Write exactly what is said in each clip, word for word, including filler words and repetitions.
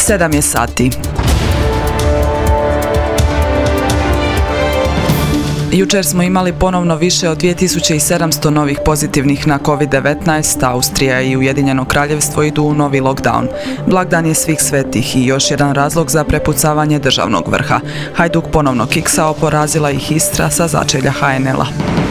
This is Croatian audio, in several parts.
Sedam je sati. Jučer smo imali ponovno više od dvije tisuće sedamsto novih pozitivnih na kovid devetnaest, Austrija i Ujedinjeno Kraljevstvo idu u novi lockdown. Blagdan je svih svetih i još jedan razlog za prepucavanje državnog vrha. Hajduk ponovno kiksao, porazila ih Istra sa začelja ha en el a.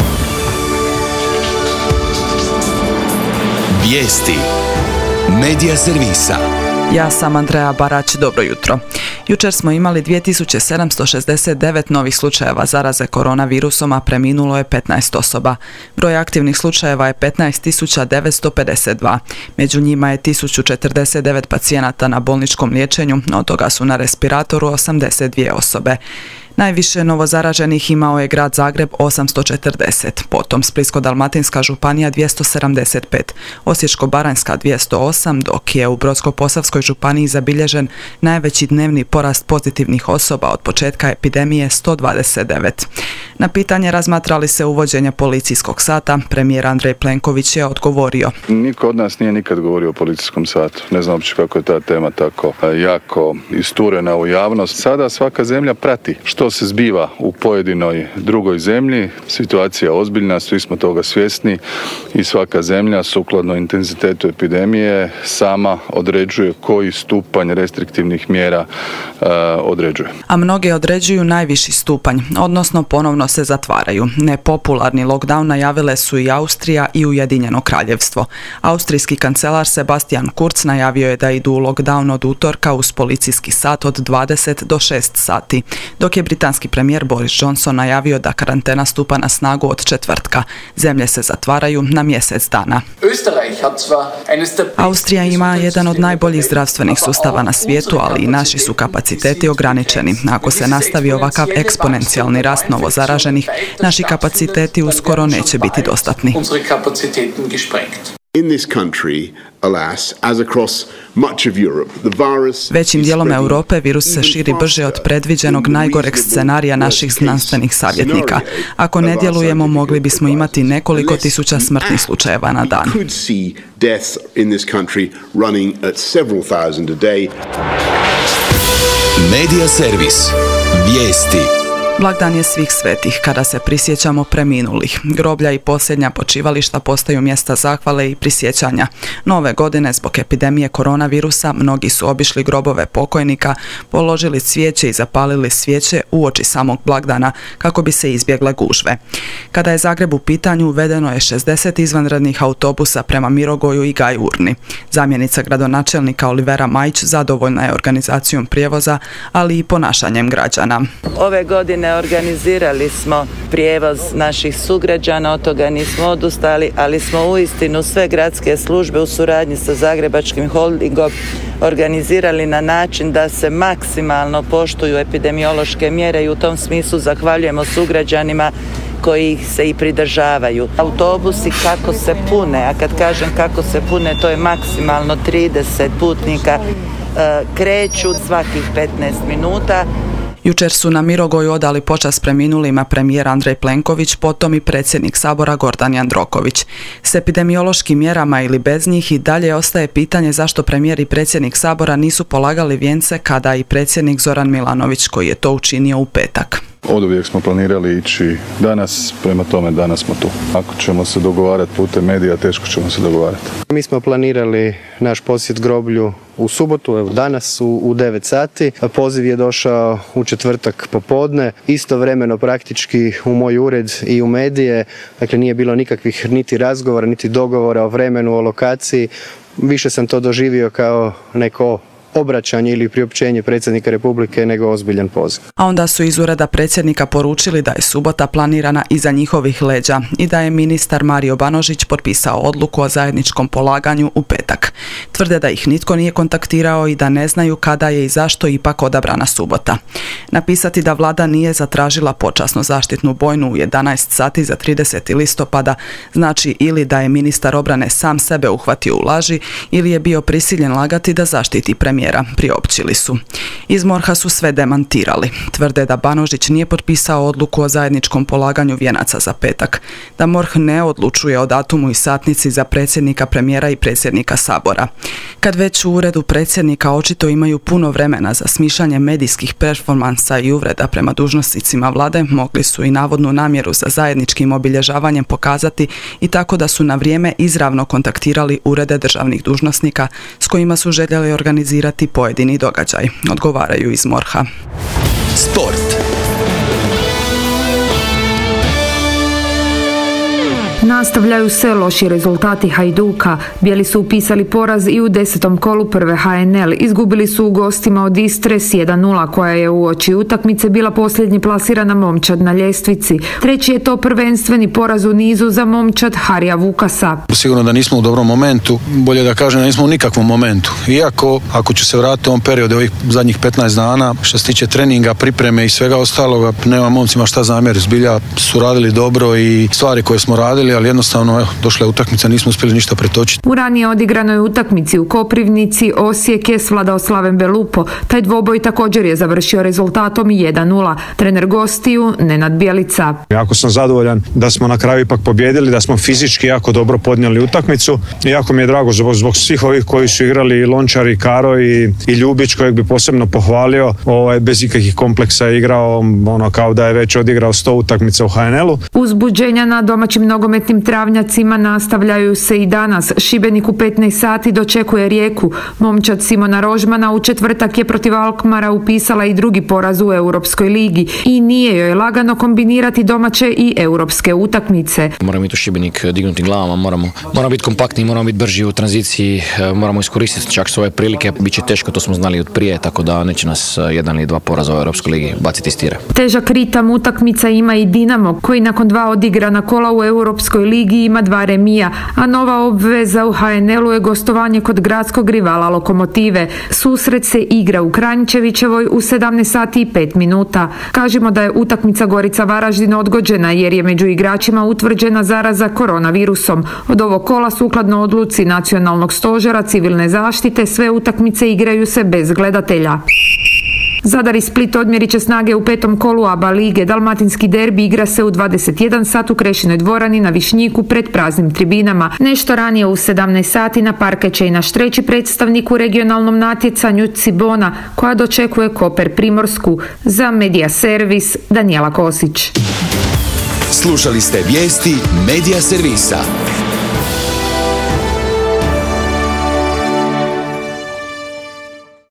Vijesti Medija servisa. Ja sam Andreja Barać, dobro jutro. Jučer smo imali dvije tisuće sedamsto šezdeset devet novih slučajeva zaraze koronavirusom, a preminulo je petnaest osoba. Broj aktivnih slučajeva je petnaest tisuća devetsto pedeset dva. Među njima je tisuću četrdeset devet pacijenata na bolničkom liječenju, od toga su na respiratoru osamdeset dvije osobe. Najviše novozaraženih imao je grad Zagreb osamsto četrdeset, potom Splitsko-dalmatinska županija dvjesto sedamdeset pet, Osječko-baranjska dvjesto osam, dok je u Brodsko-posavskoj županiji zabilježen najveći dnevni porast pozitivnih osoba od početka epidemije sto dvadeset devet. Na pitanje razmatra li se uvođenje policijskog sata, premijer Andrej Plenković je odgovorio: Niko od nas nije nikad govorio o policijskom satu. Ne znam uopće kako je ta tema tako jako isturena u javnost. Sada svaka zemlja prati što se zbiva u pojedinoj drugoj zemlji. Situacija je ozbiljna, svi smo toga svjesni i svaka zemlja sukladno intenzitetu epidemije sama određuje koji stupanj restriktivnih mjera uh, određuje. A mnoge određuju najviši stupanj, odnosno ponovno se zatvaraju. Nepopularni lockdown najavile su i Austrija i Ujedinjeno Kraljevstvo. Austrijski kancelar Sebastian Kurz najavio je da idu u lockdown od utorka uz policijski sat od dvadeset do šest sati, dok je britanski premijer Boris Johnson najavio da karantena stupa na snagu od četvrtka. Zemlje se zatvaraju na mjesec dana. Austrija ima jedan od najboljih zdravstvenih sustava na svijetu, ali i naši su kapaciteti ograničeni. Ako se nastavi ovakav eksponencijalni rast novozaraženih, naši kapaciteti uskoro neće biti dostatni. In this country, alas, as across much of Europe, the virus Većim dijelom Europe virus se širi brže od predviđenog najgoreg scenarija naših znanstvenih savjetnika. Ako ne djelujemo, mogli bismo imati nekoliko tisuća smrtnih slučajeva na dan. Medija servis. Vijesti. Blagdan je svih svetih, kada se prisjećamo preminulih. Groblja i posljednja počivališta postaju mjesta zahvale i prisjećanja. Nove godine, zbog epidemije koronavirusa, mnogi su obišli grobove pokojnika, položili cvijeće i zapalili svijeće uoči samog blagdana kako bi se izbjegle gužve. Kada je Zagreb u pitanju, uvedeno je šezdeset izvanrednih autobusa prema Mirogoju i Gajurni. Zamjenica gradonačelnika Olivera Majić zadovoljna je organizacijom prijevoza, ali i ponašanjem građana. Ove godine organizirali smo prijevoz naših sugrađana, od toga nismo odustali, ali smo uistinu sve gradske službe u suradnji sa Zagrebačkim holdingom organizirali na način da se maksimalno poštuju epidemiološke mjere i u tom smislu zahvaljujemo sugrađanima koji ih se i pridržavaju. Autobusi kako se pune, a kad kažem kako se pune, to je maksimalno trideset putnika, kreću svakih petnaest minuta. Jučer su na Mirogoju odali počast preminulima premijer Andrej Plenković, potom i predsjednik Sabora Gordan Jandroković. S epidemiološkim mjerama ili bez njih i dalje ostaje pitanje zašto premijer i predsjednik Sabora nisu polagali vijence kada i predsjednik Zoran Milanović, koji je to učinio u petak. Oduvijek smo planirali ići danas, prema tome danas smo tu. Ako ćemo se dogovarati putem medija, teško ćemo se dogovarati. Mi smo planirali naš posjet groblju u subotu, evo danas u, u devet sati. Poziv je došao u četvrtak popodne, istovremeno praktički u moj ured i u medije. Dakle, nije bilo nikakvih niti razgovora, niti dogovora o vremenu, o lokaciji. Više sam to doživio kao neko obraćanje ili priopćenje predsjednika Republike nego ozbiljan poziv. A onda su iz ureda predsjednika poručili da je subota planirana iza njihovih leđa i da je ministar Mario Banožić potpisao odluku o zajedničkom polaganju u petak. Tvrde da ih nitko nije kontaktirao i da ne znaju kada je i zašto ipak odabrana subota. Napisati da vlada nije zatražila počasno zaštitnu bojnu u jedanaest sati za trideseti listopada znači ili da je ministar obrane sam sebe uhvatio u laži ili je bio prisiljen lagati da zaštiti premijera premijera, priopćili su. Iz MORH-a su sve demantirali. Tvrde da Banožić nije potpisao odluku o zajedničkom polaganju vijenaca za petak, da MORH ne odlučuje o datumu i satnici za predsjednika, premijera i predsjednika Sabora. Kad već u uredu predsjednika očito imaju puno vremena za smišljanje medijskih performansa i uvreda prema dužnosnicima vlade, mogli su i navodnu namjeru za zajedničkim obilježavanjem pokazati i tako da su na vrijeme izravno kontaktirali urede državnih dužnosnika s kojima su željeli organizirati pojedini događaj, odgovaraju iz MORH-a. Sport. Nastavljaju se loši rezultati Hajduka. Bijeli su upisali poraz i u desetom kolu prve H N L. Izgubili su u gostima od Istre s jedan nula, koja je uoči utakmice bila posljednji plasirana momčad na ljestvici. Treći je to prvenstveni poraz u nizu za momčad Harija Vukasa. Sigurno da nismo u dobrom momentu, bolje da kažem da nismo u nikakvom momentu. Iako, ako ću se vratiti u ovom periodu ovih zadnjih petnaest dana, što se tiče treninga, pripreme i svega ostaloga, nema momcima šta zamjeriti. Zbilja su radili dobro i stvari koje smo radili, ali jednostavno evo, došla je utakmica, nismo uspjeli ništa pretočiti. U ranije odigranoj utakmici u Koprivnici Osijek je svladao Slaven Belupo. Taj dvoboj također je završio rezultatom jedan nula. Trener gostiju Nenad Bjelica. Jako sam zadovoljan da smo na kraju ipak pobjedili, da smo fizički jako dobro podnijeli utakmicu. I jako mi je drago zbog, zbog svih ovih koji su igrali, i Lončar, i Karo, i, i Ljubić, kojeg bi posebno pohvalio. Ovaj, bez ikakvih kompleksa je igrao, ono, kao da je već odigrao sto utakmica u H N L-u. Uzbuđenja na domaćim nogometnim travnjacima nastavljaju se i danas. Šibenik u petnaest sati dočekuje Rijeku. Momčad Simona Rožmana u četvrtak je protiv Alkmara upisala i drugi poraz u Europskoj ligi i nije joj lagano kombinirati domaće i europske utakmice. Moramo biti u Šibenik dignuti glavama, moramo, moramo biti kompaktni, moramo biti brži u tranziciji, moramo iskoristiti čak svoje prilike. Biće teško, to smo znali od prije, tako da neće nas jedan ili dva poraza u Europskoj ligi baciti iz tira. Težak ritam utakmica ima i Dinamo, koji nakon dva odigrana kola u Europskoj ligi ima dva remija, a nova obveza u H N L-u je gostovanje kod gradskog rivala Lokomotive. Susret se igra u Kranjčevićevoj u sedamnaest sati i pet minuta. Kažemo da je utakmica Gorica Varaždin odgođena jer je među igračima utvrđena zaraza koronavirusom. Od ovog kola, sukladno odluci Nacionalnog stožera civilne zaštite, sve utakmice igraju se bez gledatelja. Zadar i Split odmjerit će snage u petom kolu A B A lige. Dalmatinski derbi igra se u dvadeset jedan sat u Krešinoj dvorani na Višnjiku pred praznim tribinama. Nešto ranije u sedamnaest sati na parket će i naš treći predstavnik u regionalnom natjecanju Cibona, koja dočekuje Koper Primorsku. Za Medija Servis, Danijela Kosić. Slušali ste vijesti Medija Servisa.